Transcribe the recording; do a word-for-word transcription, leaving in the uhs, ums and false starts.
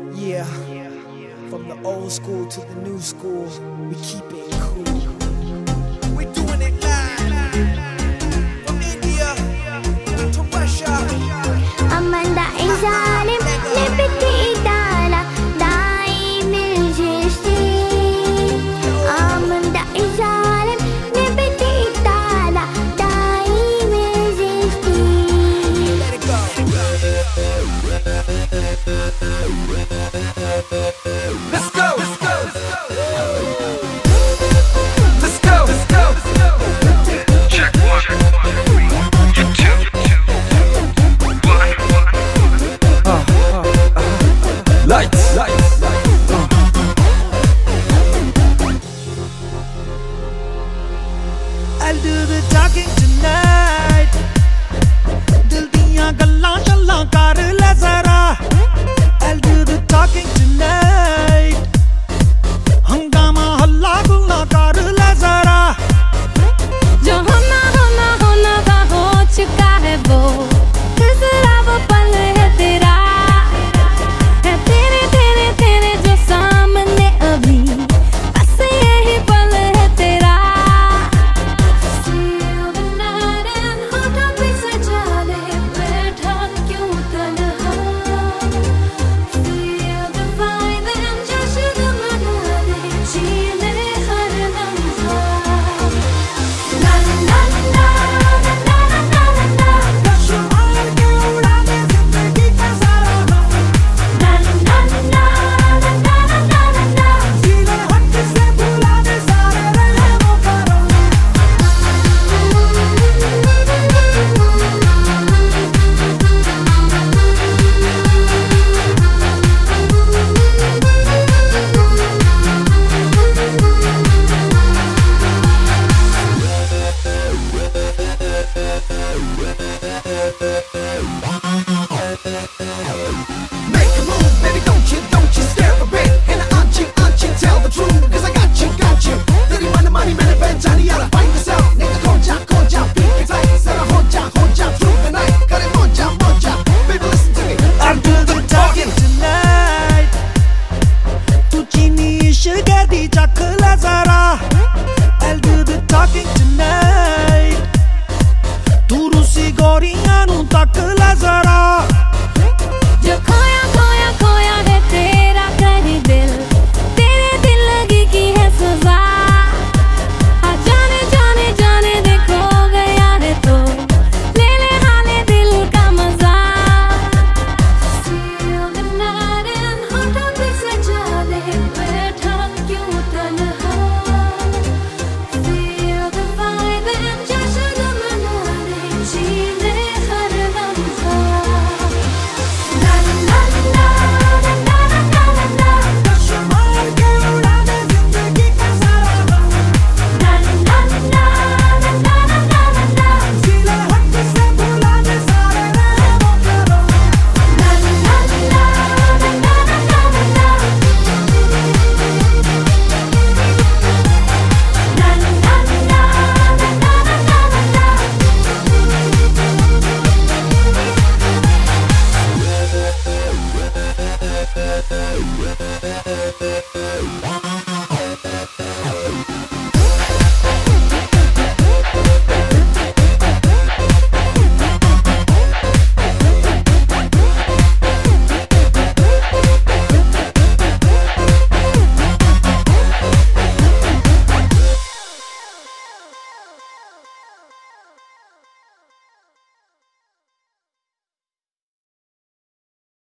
Yeah, from the old school to the new school, we keep it cool. We're doing it live, from India to Russia. Amanda izalim lebeti idala daim iljisti. Amanda izalim lebeti idala daim iljisti. Let it go. Let's go, let's go, let's go, let's go, let's go. Check one, two, two, one, uh, uh, uh. Lights, lights, uh. I'll do the talking tonight. Dil diyan gallan shallan kar le zara. I'll do the talking tonight. Hangama halla gulla kar le zara. जो होना होना होना का हो चुका है वो दूसरा वो पल है तेरा है तेरे तेरे तेरे जो सामने अभी बस यही पल है तेरा Still the night and होठों पे सजा ले बैठा क्यों तन्हा Feel the vibe and जश्न मना ले जी ले हर लम्हा La la la la la la la la la Kashmir ke udane zindagi ka sara hum. La la la la la la la la la Seene hat se bhulane sare rahe wo karo.